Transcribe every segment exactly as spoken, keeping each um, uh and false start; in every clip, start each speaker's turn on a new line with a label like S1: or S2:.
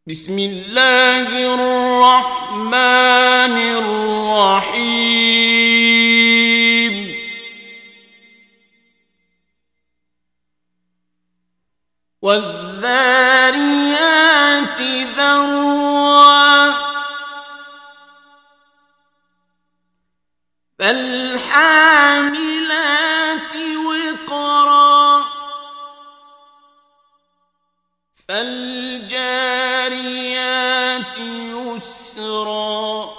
S1: بسم الله الرحمن الرحيم والذاريات ذروا فالحاملات وقرا فالجاريات يسرا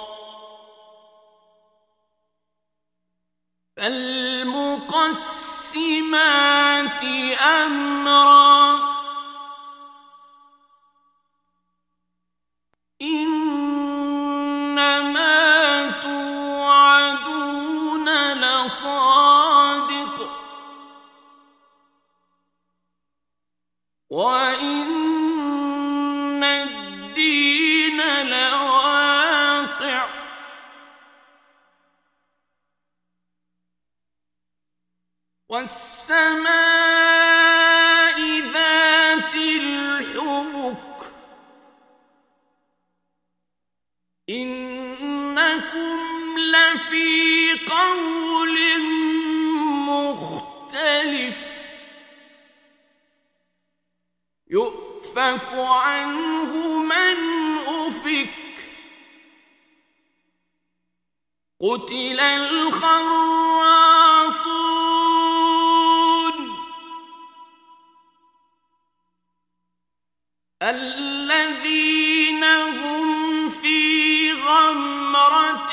S1: فالمقسمات أمرا إنما توعدون لصادق وإن الدين لواقع والسماء ذات الحبك إنكم لفي قول مختلف يؤفك عنه من أفك قتل الخراصون الذين هم في غمرة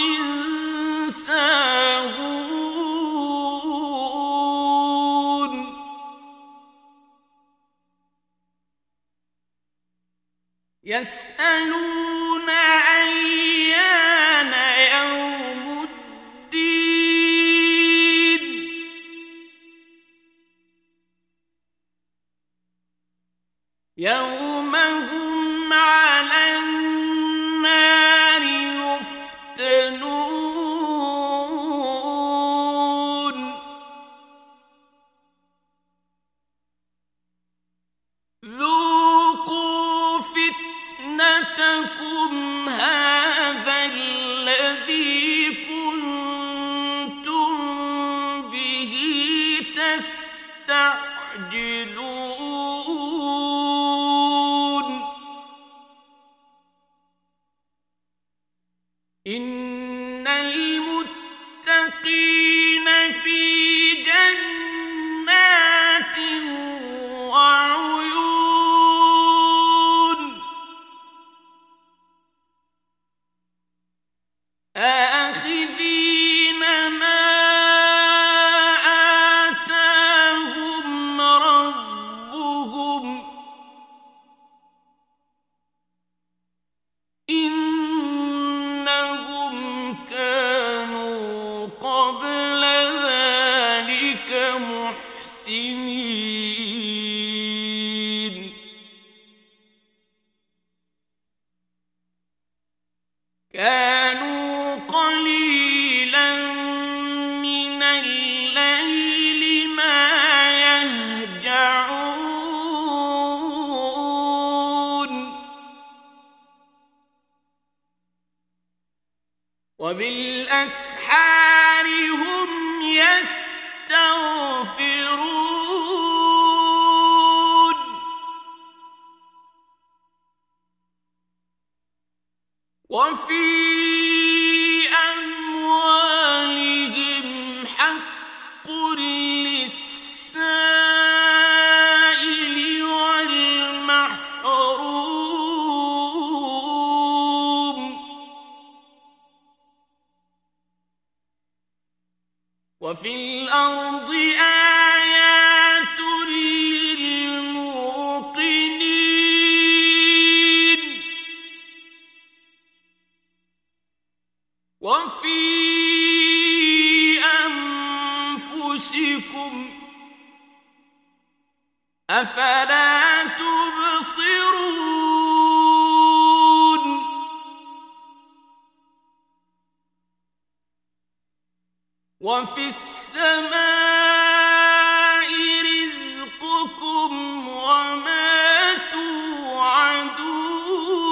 S1: ساهون يسألون أيان يوم الدين يوم هم على النار يفتنون ذوقوا فتنتكم هذا الذي كنتم به تستعجلون إن المتقين في جنات وعيون آخذين ما آتاهم ربهم إنهم كانوا قبل ذلك محسنين كانوا قليلا من الليل ما يهجعون وبالأسحار هم يستغفرون وفي أموالهم حق للسائل والمحروم وفي الأرض آيات للموقنين وفي أنفسكم أفلا تبصرون وفي السماء رزقكم وما توعدون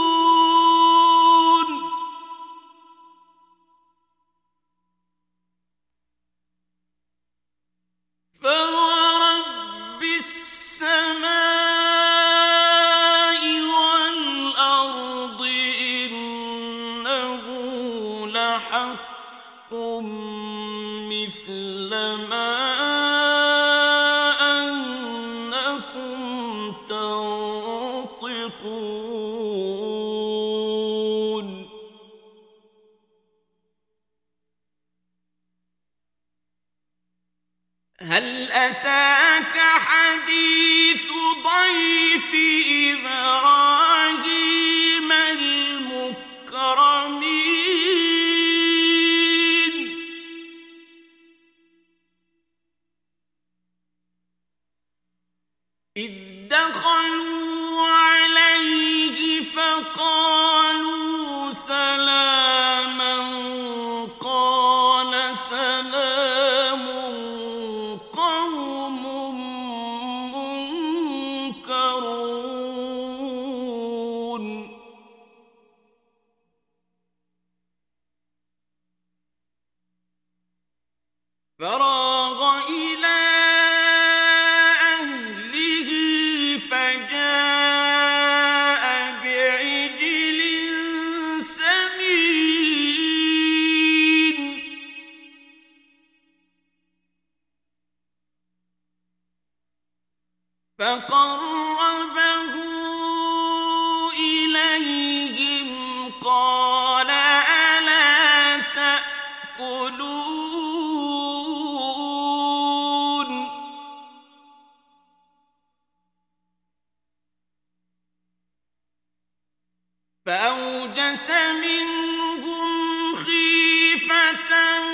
S1: فأوجس منهم خيفة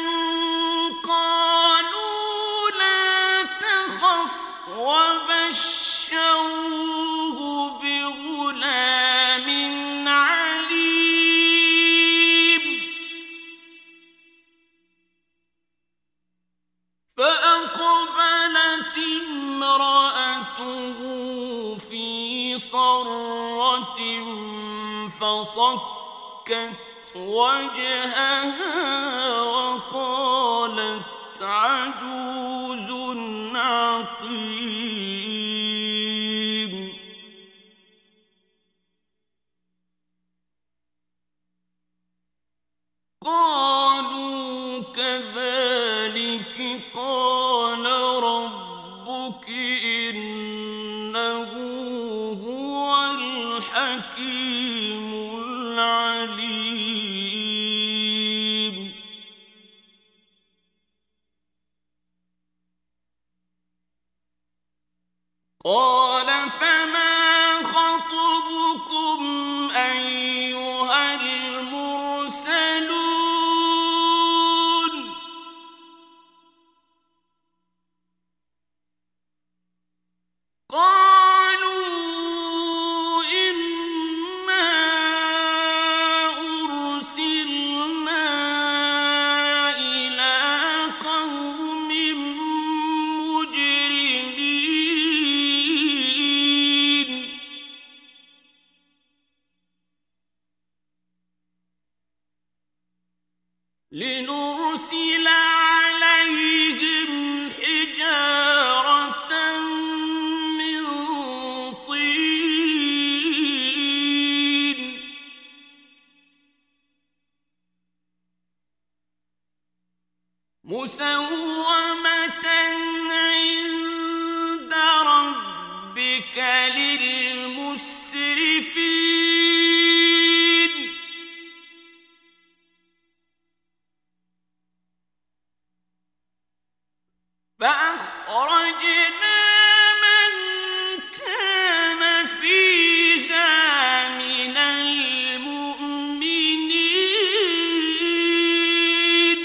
S1: قالوا لا تخف وبشروه بغلام عليم فأقبلت امرأته في صرة فصكت وجهها وقالت عجوز عقيم قالوا كذلك قال ربك إنه هو الحكيم العليم قال فما خطبكم أيها المرسلون قالوا إنا أرسلنا إلى قوم مجرمين لنرسل عليهم حجارة من طين مسومة عند ربك للمسرفين فأخرجنا من كان فيها من المؤمنين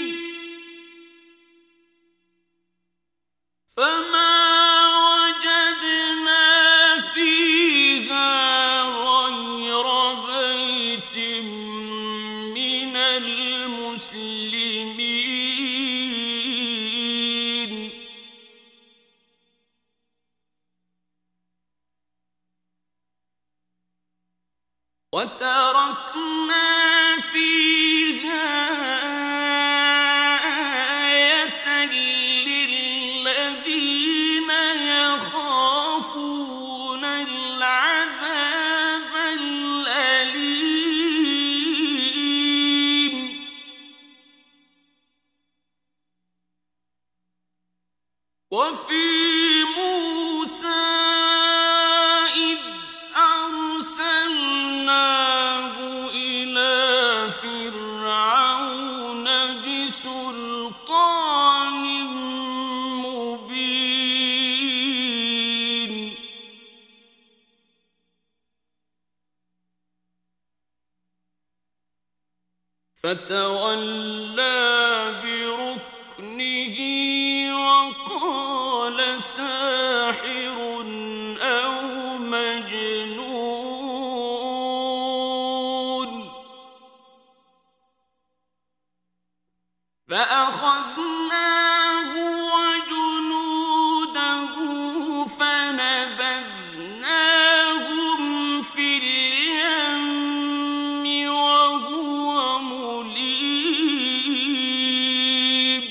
S1: فما وجدنا فيها غير بيت من المسلمين وتركنا فيها آية للذين يخافون العذاب الأليم وفي موسى إذ أرسلناه إلى فرعون بسلطان مبين فتولى بركنه وقال ساحر أو مجنون فأخذناه وجنوده فنبذناهم في اليم وهو مليم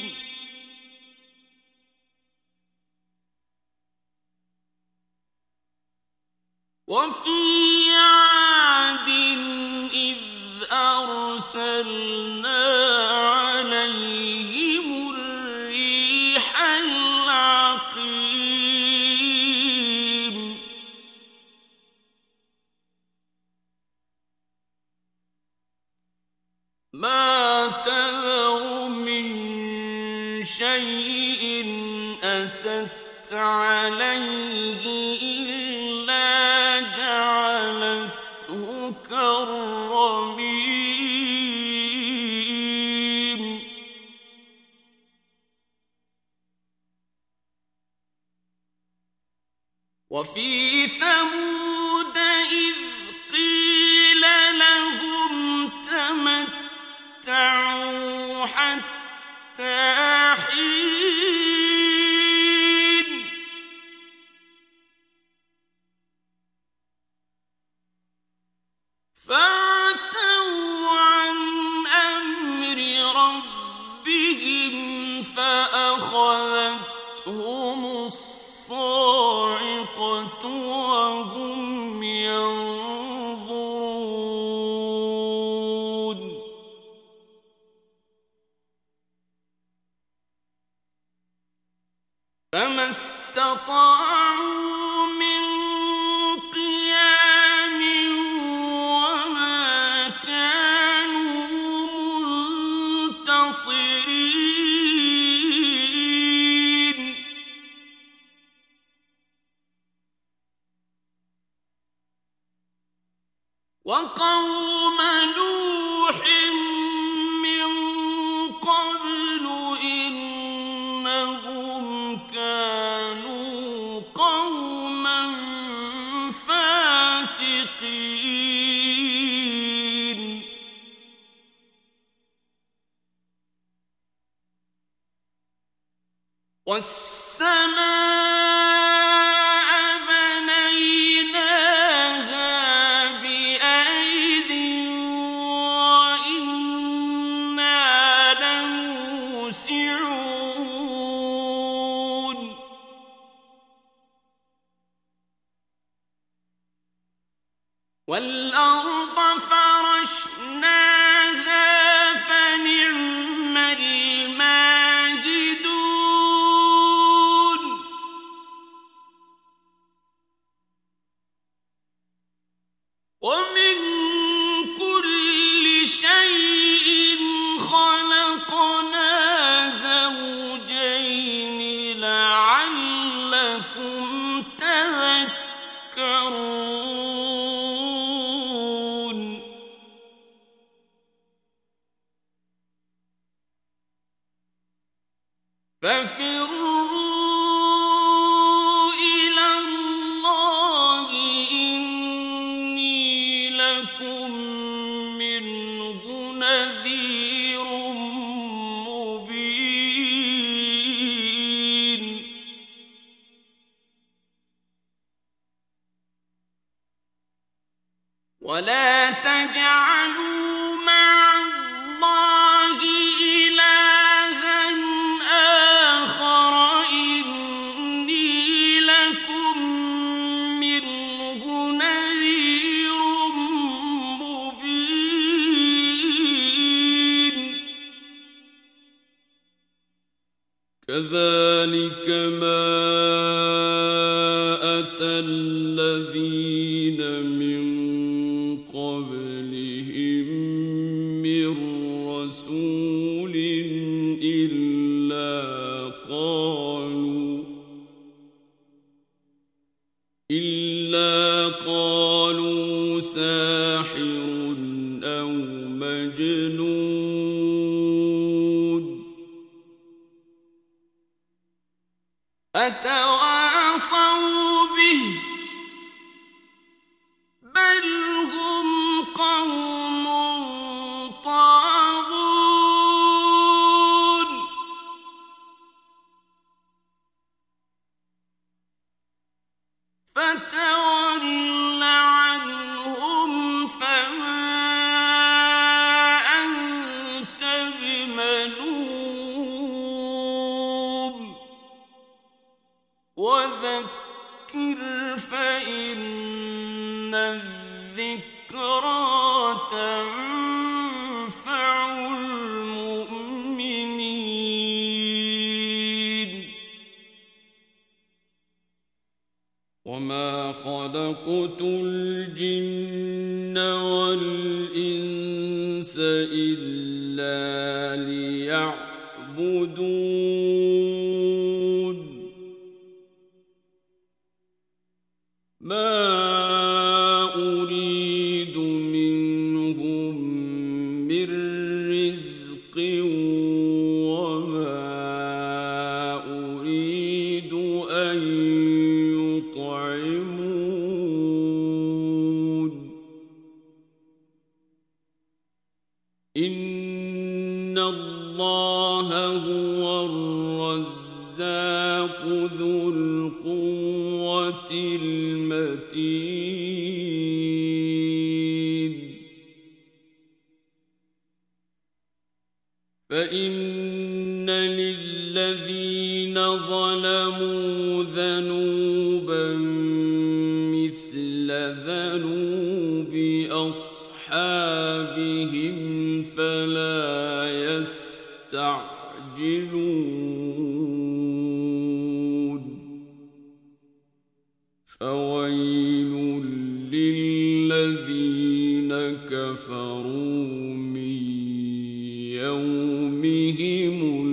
S1: وفي عاد إذ أرسلنا عليهم الريح العقيم ما تذر من شيء أتت عليه إلا جعلته كرما المكرمين وفي ثمود إذ قيل لهم تمتعوا حتى حين فعتوا عن أمر ربهم فأخذتهم الصاعقة وهم ينظرون فما استطاعوا من قيام وما كانوا منتصرين وقوم نوح من قبل إنهم كانوا قوما فاسقين والسماء بنيناها بأيد وإنا لموسعون والأرض فرشناها فنعم الماهدون ومن كل شيء خلقنا زوجين لعلكم تذكرون ففروا إلى الله إني لكم منه نذير مبين ولا تجعلوا مع الله إلها آخر إني لكم منه نذير مبين كذلك ما أتى الذين من قبلهم من رسول إلا قالوا إلا قالوا ساحر أو مجنون أتواصوا به بل هم قوم طاغون فتول عنهم فما أنت بملوم وذكر فإن الذكرى تنفع المؤمنين وما خلقت الجن والإنس إلا ليعبدون ما أريد من من رزق وما أريد أن يطعمون إن الله هو الرزاق ذو القوة المتين فإن للذين ظلموا ذنوبا مثل ذنوب أصحابهم فلا يستعجلون فويل للذين كفروا من يومهم